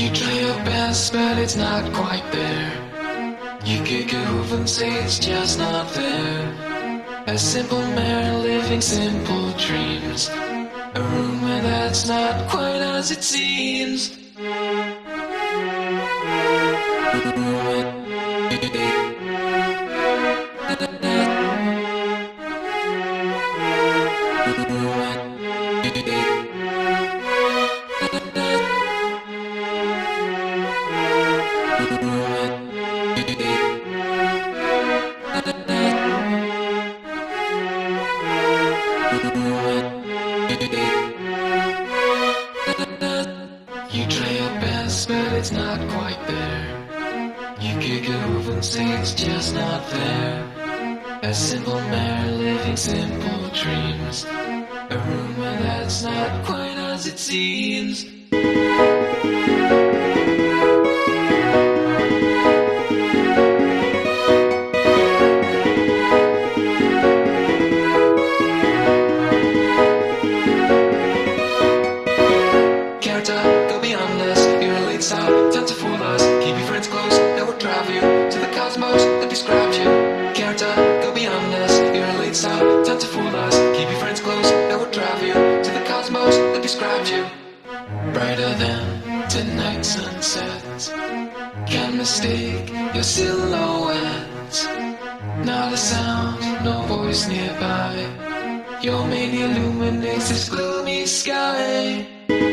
You try your best, but it's not quite there. You kick a hoof and say it's just not there. A simple man living simple dreams. A room where that's not quite as it seems. You try your best, but it's not quite there. You kick it over and say it's just not there. A simple man living simple dreams. A room where that's not quite as it seems. Character, go beyond us. You're a late start, time to fool us. Keep your friends close, that will drive you to the cosmos that describes you. Character, go beyond us. You're a late start, time to fool us. Keep your friends close, that will drive you to the cosmos that describes you. Brighter than tonight sunsets. Can't mistake your silhouette. Not a sound, no voice nearby. Your mania illuminates this gloomy sky.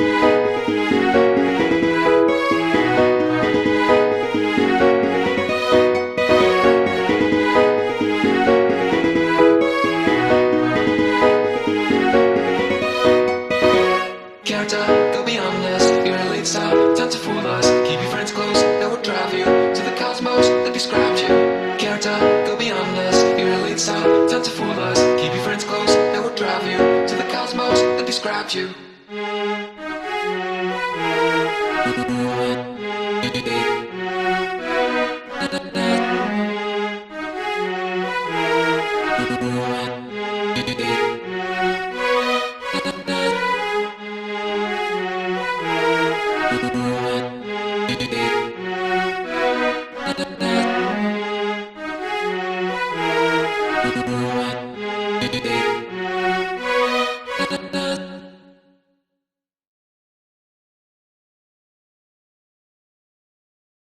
Character, go beyond us. You're a late start, time to fool us. Keep your friends close, that will drive you to the cosmos that describes you. Character, go beyond us. You're a late start, time to fool us. Keep your friends close, that will drive you to the cosmos that describes you.